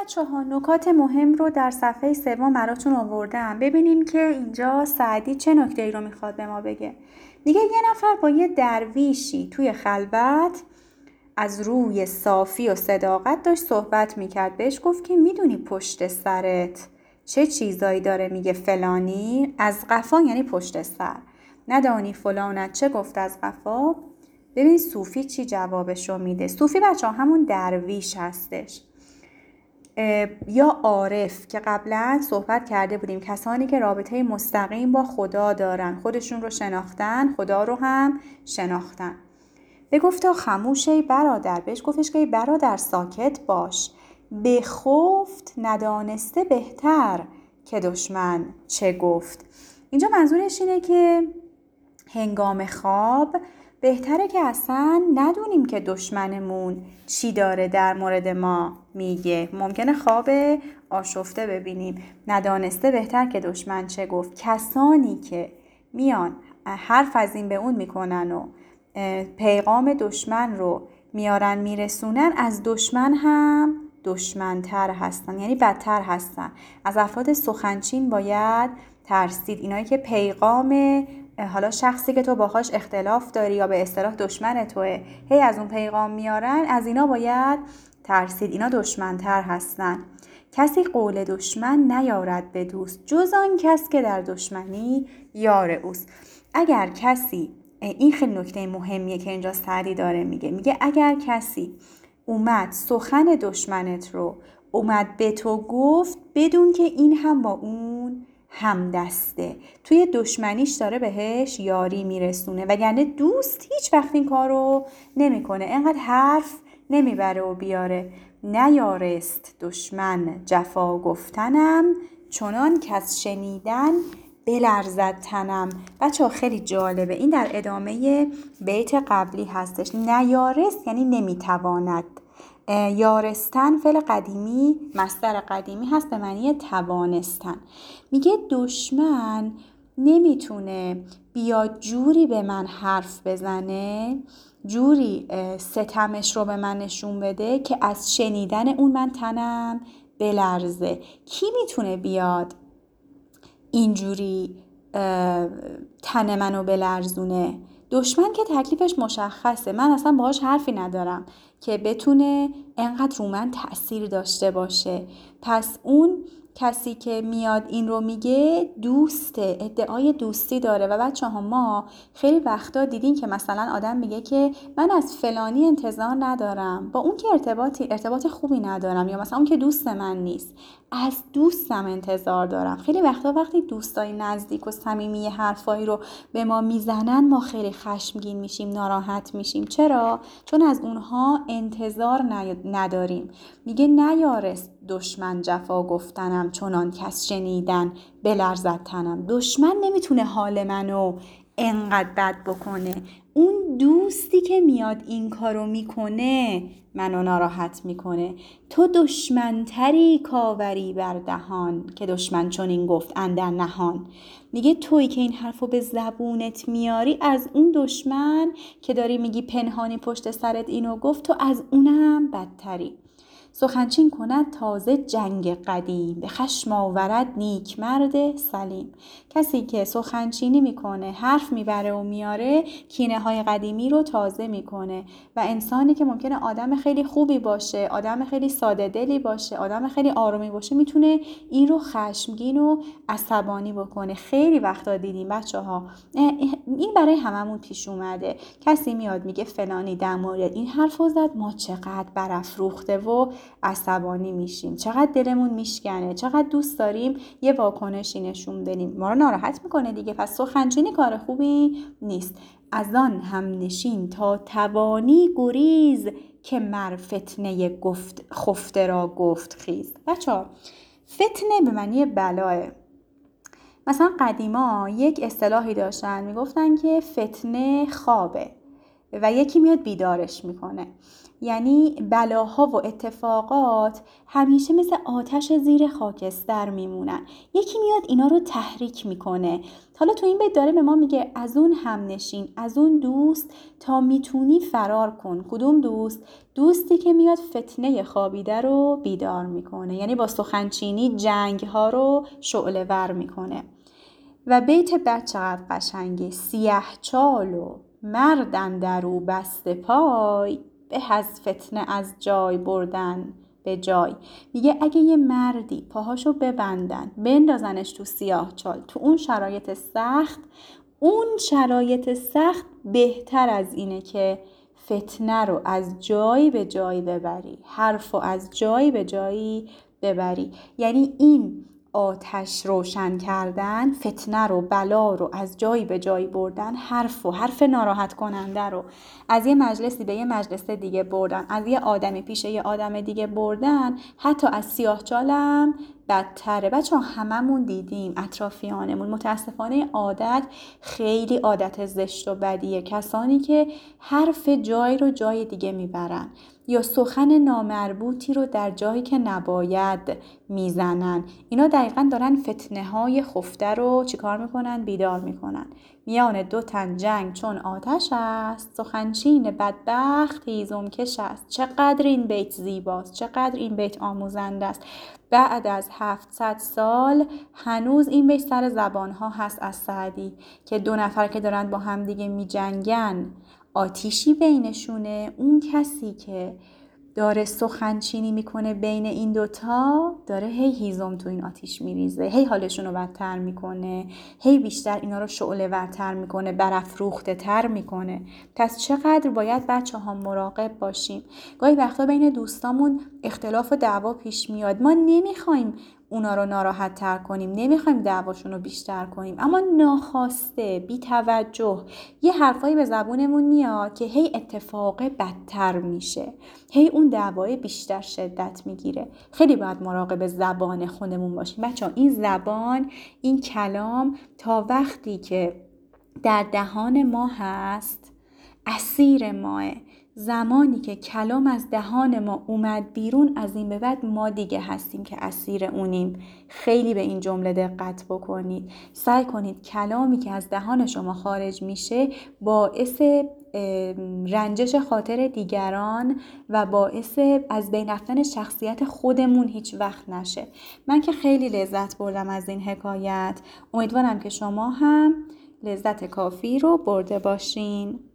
بچه‌ها نکات مهم رو در صفحه 3 براتون آوردم. ببینیم که اینجا سعدی چه نکته‌ای رو میخواد به ما بگه. میگه یه نفر با یه درویشی توی خلوت از روی صافی و صداقت داشت صحبت میکرد. بهش گفت که میدونی پشت سرت چه چیزایی داره؟ میگه فلانی. از قفا یعنی پشت سر. ندانی فلانت چه گفت از قفا؟ ببین صوفی چی جوابشو میده. صوفی بچه همون درویش هستش یا عارف که قبلا صحبت کرده بودیم، کسانی که رابطه مستقیم با خدا دارن، خودشون رو شناختن، خدا رو هم شناختن. بگفتا خموش ای برادر، بهش گفتش که ای برادر ساکت باش، بخفت ندانسته بهتر که دشمن چه گفت. اینجا منظورش اینه که هنگام خواب بهتره که اصلا ندونیم که دشمنمون چی داره در مورد ما میگه. ممکنه خواب آشفته ببینیم. ندانسته بهتر که دشمن چه گفت. کسانی که میان حرف از این به اون میکنن و پیغام دشمن رو میارن میرسونن، از دشمن هم دشمنتر هستن، یعنی بدتر هستن. از افراد سخنچین باید ترسید. اینایی که پیغام حالا شخصی که تو باهاش اختلاف داری یا به اصطلاح دشمن توه هی از اون پیغام میارن، از اینا باید ترسید. اینا دشمنتر هستن. کسی قول دشمن نیارد به دوست، جز آن کس که در دشمنی یار اوست. اگر کسی، این خیلی نکته مهمیه که اینجا سعدی داره میگه اگر کسی اومد سخن دشمنت رو اومد به تو گفت، بدون که این هم با اون همدسته، توی دشمنیش داره بهش یاری میرسونه. وگرنه دوست هیچ وقت این کار رو نمیکنه، اینقدر حرف نمیبره و بیاره. نیارست دشمن جفا گفتنم، چنان که از شنیدن بلرزد تنم. بچه ها خیلی جالبه، این در ادامه بیت قبلی هستش. نیارست یعنی نمیتواند. یارستن فعل قدیمی، مصدر قدیمی هست به معنی توانستن. میگه دشمن نمیتونه بیاد جوری به من حرف بزنه، جوری ستمش رو به من نشون بده که از شنیدن اون من تنم بلرزه. کی میتونه بیاد اینجوری تن منو بلرزونه؟ دشمن که تکلیفش مشخصه، من اصلا باهاش حرفی ندارم که بتونه انقدر رو من تأثیر داشته باشه. پس اون کسی که میاد این رو میگه دوسته، ادعای دوستی داره. و بچه ها ما خیلی وقتا دیدین که مثلا آدم میگه که من از فلانی انتظار ندارم، با اون که ارتباط خوبی ندارم، یا مثلا اون که دوست من نیست، از دوستم انتظار دارم. خیلی وقتا وقتی دوستای نزدیک و صمیمی حرفایی رو به ما میزنن، ما خیلی خشمگین میشیم، ناراحت میشیم. چرا؟ چون از اونها انتظار نداریم. میگه نیارست دشمن جفا گفتنم، چنان کس شنیدن بلرزد تنم. دشمن نمیتونه حال منو انقدر بد بکنه. اون دوستی که میاد این کارو میکنه منو ناراحت میکنه. تو دشمنتری کاوری بر دهان، که دشمن چون این گفت اندر نهان. میگه تویی که این حرفو به زبونت میاری، از اون دشمن که داری میگی پنهانی پشت سرت اینو گفت، تو از اونم بدتری. سخنچین کند تازه جنگ قدیم، به خشم آورد نیک مرد سلیم. کسی که سخنچینی میکنه، حرف میبره و میاره، کینه های قدیمی رو تازه میکنه. و انسانی که ممکنه آدم خیلی خوبی باشه، آدم خیلی ساده دلی باشه، آدم خیلی آرومی باشه، میتونه این رو خشمگین و عصبانی بکنه. خیلی وقتا دیدیم بچه ها، این برای هممون پیش اومده. کسی میاد میگه فلانی در مورد این حرف زد، ما چقدر برافروخته و عصبانی میشیم، چقدر دلمون میشکنه، چقدر دوست داریم یه واکنشی نشون بدیم. ما رو ناراحت میکنه دیگه. پس سخنچینی کار خوبی نیست. از آن هم نشین تا توانی گریز، که مر فتنه خفته را گفت خیز. بچه‌ها فتنه به معنی بلاه. مثلا قدیما یک اصطلاحی داشتن، میگفتن که فتنه خوابه و یکی میاد بیدارش میکنه. یعنی بلاها و اتفاقات همیشه مثل آتش زیر خاکستر میمونن. یکی میاد اینا رو تحریک میکنه. حالا تو این بیت داره به ما میگه از اون همنشین، از اون دوست تا میتونی فرار کن. کدوم دوست؟ دوستی که میاد فتنه خوابیده رو بیدار میکنه، یعنی با سخنچینی جنگ ها رو شعله ور میکنه. و بیت بعد چقدر قشنگه: سیه چال و مرد اندرو بسته پای، به از فتنه از جای بردن به جای. میگه اگه یه مردی پاهاشو ببندن بندازنش تو سیاه چال، تو اون شرایط سخت بهتر از اینه که فتنه رو از جایی به جایی ببری، حرف رو از جایی به جایی ببری. یعنی این آتش روشن کردن، فتنه رو، بلا رو از جایی به جایی بردن، حرف ناراحت کننده رو از یه مجلسی به یه مجلس دیگه بردن، از یه آدمی پیش یه آدم دیگه بردن، حتی از سیاه‌چالم بدتره. بچه هممون دیدیم اطرافیانمون، متاسفانه عادت خیلی عادت زشت و بدیه. کسانی که حرف جای رو جای دیگه میبرن یا سخن نامربوطی رو در جایی که نباید میزنن، اینا دقیقاً دارن فتنه های خفته رو چیکار میکنن؟ بیدار میکنن. میان دو تن جنگ چون آتش است، سخنچین بدبخت هیزم کش است. چقدر این بیت زیباست، چقدر این بیت آموزنده است. بعد از 700 سال هنوز این بیت سر زبانها هست از سعدی که دو نفر که دارن با هم دیگه می جنگن، آتیشی بینشونه. اون کسی که داره سخنچینی میکنه بین این دوتا داره هی هیزم تو این آتیش میریزه، هی حالشون رو بدتر میکنه، هی بیشتر اینا رو شعله ورتر میکنه، برافروخته تر میکنه. پس چقدر باید بچه ها مراقب باشیم. گاهی وقتا بین دوستامون اختلاف و دعوا پیش میاد، ما نمیخوایم اونا رو ناراحت تر کنیم، نمیخوایم دعواشون رو بیشتر کنیم، اما ناخواسته بی توجه یه حرفایی به زبونمون میاد که هی اتفاق بدتر میشه، هی اون دعوای بیشتر شدت میگیره. خیلی باید مراقب زبان خودمون باشیم بچه‌ها. این زبان، این کلام تا وقتی که در دهان ما هست اسیر ماه. زمانی که کلام از دهان ما اومد بیرون، از این به بعد ما دیگه هستیم که اسیر اونیم. خیلی به این جمله دقت بکنید. سعی کنید کلامی که از دهان شما خارج میشه باعث رنجش خاطر دیگران و باعث از بین رفتن شخصیت خودمون هیچ وقت نشه. من که خیلی لذت بردم از این حکایت. امیدوارم که شما هم لذت کافی رو برده باشین.